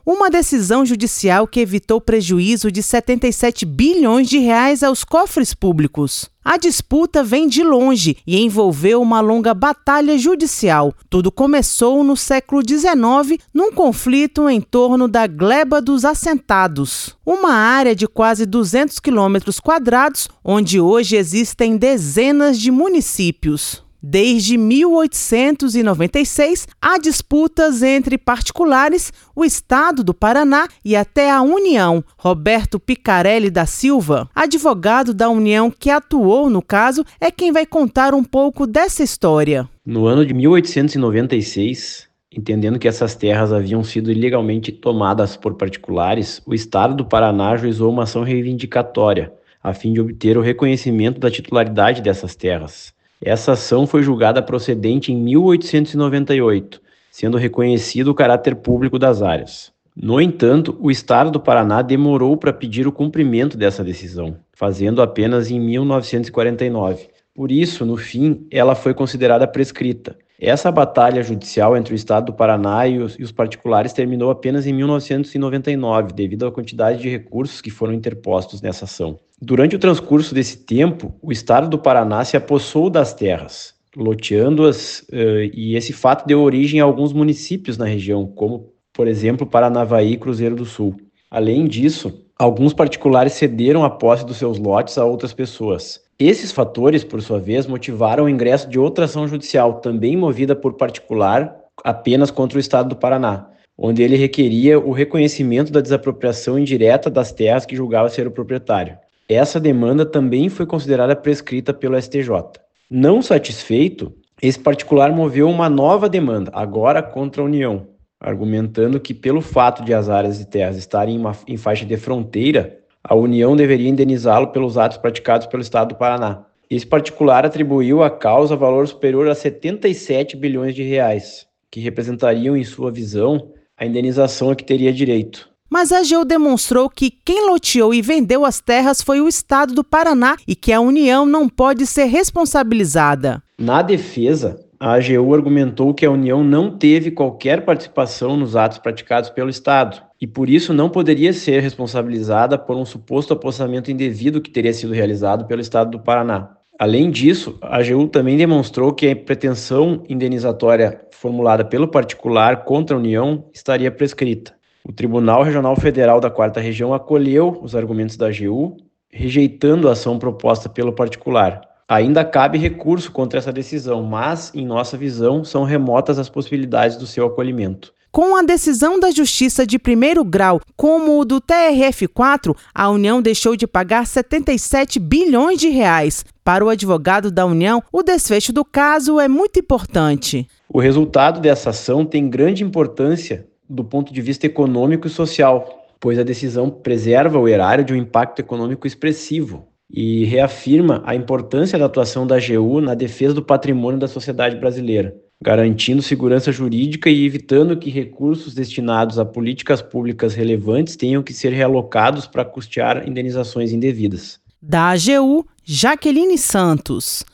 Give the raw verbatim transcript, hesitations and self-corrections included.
Uma decisão judicial que evitou prejuízo de setenta e sete bilhões de reais aos cofres públicos. A disputa vem de longe e envolveu uma longa batalha judicial. Tudo começou no século dezenove, num conflito em torno da Gleba dos Assentados, uma área de quase duzentos quilômetros quadrados, onde hoje existem dezenas de municípios. Desde mil oitocentos e noventa e seis, há disputas entre particulares, o Estado do Paraná e até a União. Roberto Picarelli da Silva, advogado da União que atuou no caso, é quem vai contar um pouco dessa história. No ano de mil oitocentos e noventa e seis, entendendo que essas terras haviam sido ilegalmente tomadas por particulares, o Estado do Paraná ajuizou uma ação reivindicatória, a fim de obter o reconhecimento da titularidade dessas terras. Essa ação foi julgada procedente em mil oitocentos e noventa e oito, sendo reconhecido o caráter público das áreas. No entanto, o Estado do Paraná demorou para pedir o cumprimento dessa decisão, fazendo apenas em mil novecentos e quarenta e nove. Por isso, no fim, ela foi considerada prescrita. Essa batalha judicial entre o Estado do Paraná e os, e os particulares terminou apenas em mil novecentos e noventa e nove, devido à quantidade de recursos que foram interpostos nessa ação. Durante o transcurso desse tempo, o Estado do Paraná se apossou das terras, loteando-as, uh, e esse fato deu origem a alguns municípios na região, como, por exemplo, Paranavaí e Cruzeiro do Sul. Além disso, alguns particulares cederam a posse dos seus lotes a outras pessoas. Esses fatores, por sua vez, motivaram o ingresso de outra ação judicial, também movida por particular, apenas contra o Estado do Paraná, onde ele requeria o reconhecimento da desapropriação indireta das terras que julgava ser o proprietário. Essa demanda também foi considerada prescrita pelo S T J. Não satisfeito, esse particular moveu uma nova demanda, agora contra a União, argumentando que pelo fato de as áreas de terras estarem em, uma, em faixa de fronteira, a União deveria indenizá-lo pelos atos praticados pelo Estado do Paraná. Esse particular atribuiu à causa valor superior a setenta e sete bilhões de reais, que representariam, em sua visão, a indenização a que teria direito. Mas a AGU demonstrou que quem loteou e vendeu as terras foi o Estado do Paraná e que a União não pode ser responsabilizada. Na defesa, a AGU argumentou que a União não teve qualquer participação nos atos praticados pelo Estado e, por isso, não poderia ser responsabilizada por um suposto apossamento indevido que teria sido realizado pelo Estado do Paraná. Além disso, a AGU também demonstrou que a pretensão indenizatória formulada pelo particular contra a União estaria prescrita. O Tribunal Regional Federal da Quarta Região acolheu os argumentos da AGU, rejeitando a ação proposta pelo particular. Ainda cabe recurso contra essa decisão, mas, em nossa visão, são remotas as possibilidades do seu acolhimento. Com a decisão da Justiça de primeiro grau, como o do T R F quatro, a União deixou de pagar setenta e sete bilhões de reais. Para o advogado da União, o desfecho do caso é muito importante. O resultado dessa ação tem grande importância do ponto de vista econômico e social, pois a decisão preserva o erário de um impacto econômico expressivo e reafirma a importância da atuação da AGU na defesa do patrimônio da sociedade brasileira, garantindo segurança jurídica e evitando que recursos destinados a políticas públicas relevantes tenham que ser realocados para custear indenizações indevidas. Da AGU, Jaqueline Santos.